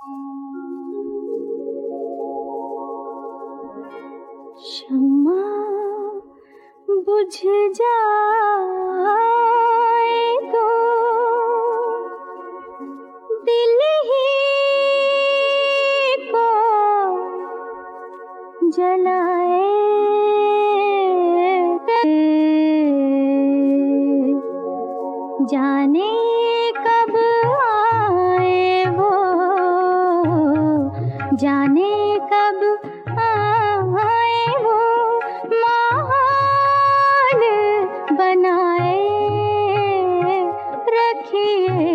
शम्मा बुझ जाए तो दिल ही को जलाए, जाने कब आए वो, जाने कब आए वो, माहौल बनाए रखिए।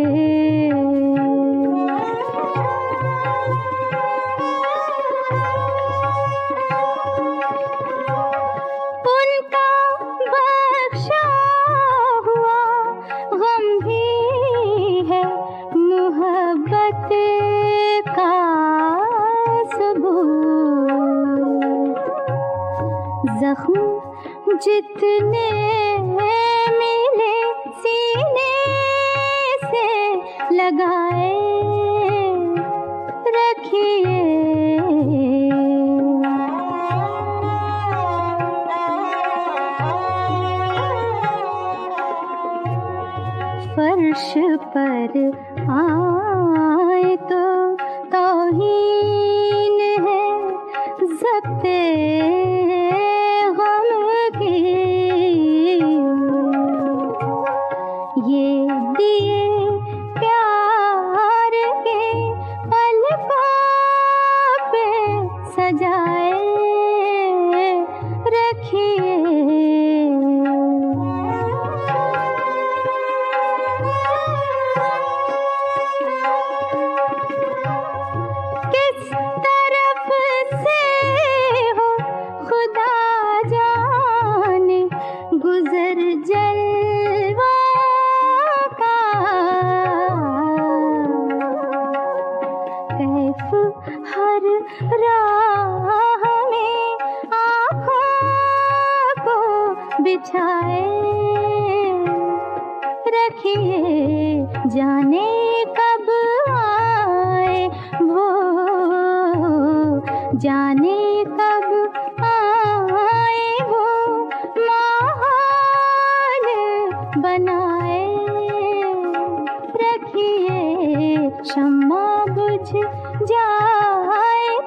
उनका बख्शा हुआ गम भी है मोहब्बत का सबूत। जख्म जितने मिले सीने से लगाए रखिए। फर्श पर आए तो तौहीन है ज़ब्ते गम की। ये दिए प्यार के पलकों पे सजाए रखिए। किस तरफ से हो खुदा जाने गुजर जलवा का, कैफ हर राह में आँखों को बिछाए रखिए। जाने कब आए वो, जाने कब आए वो, माहौल बनाए रखिए। शम्मा बुझ जाए